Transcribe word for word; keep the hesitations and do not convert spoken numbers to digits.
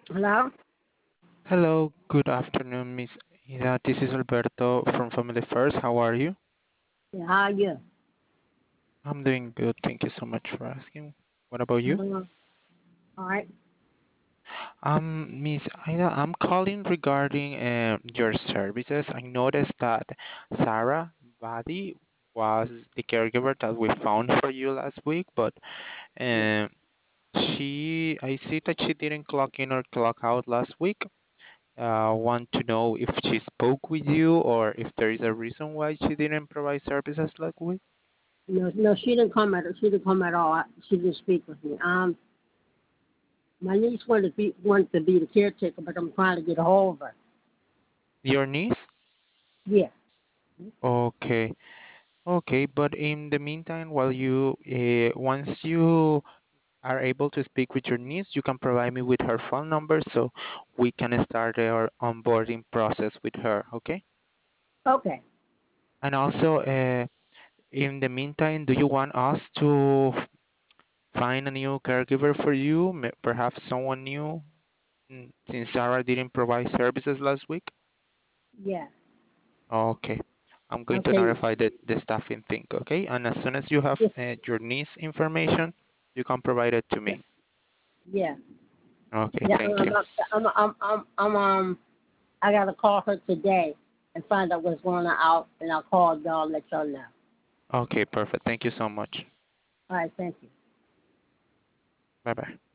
Hello? Hello, good afternoon, Miss Ida. This is Alberto from Family First. How are you? Yeah, how are you? I'm doing good. Thank you so much for asking. What about you? Uh, all right. Um, Miss Ida, I'm calling regarding uh, your services. I noticed that Sarah Badi was the caregiver that we found for you last week, but Yeah. um, she, I see that she didn't clock in or clock out last week. Uh, want to know if she spoke with you or if there is a reason why she didn't provide services last week. No, no, she didn't come at she didn't come at all. I- She didn't speak with me. Um, my niece wanted to be wanted to be the caretaker, but I'm trying to get a hold of her. Your niece? Yeah. Okay. Okay, but in the meantime, while you, uh, once you are able to speak with your niece, you can provide me with her phone number so we can start our onboarding process with her, okay? Okay. And also, uh, in the meantime, do you want us to find a new caregiver for you? M- Perhaps someone new, mm, since Sarah didn't provide services last week? Yeah. Okay. I'm going to Okay. notify the, the staffing thing, okay? And as soon as you have Yeah. uh, your niece information, you can provide it to me. Yeah. Okay, Yeah. thank I'm, you. I'm, I'm, I'm, I'm, um, I gotta call her today and find out what's going on out, and I'll call y'all and let y'all know. Okay, perfect. Thank you so much. All right. Thank you. Bye bye.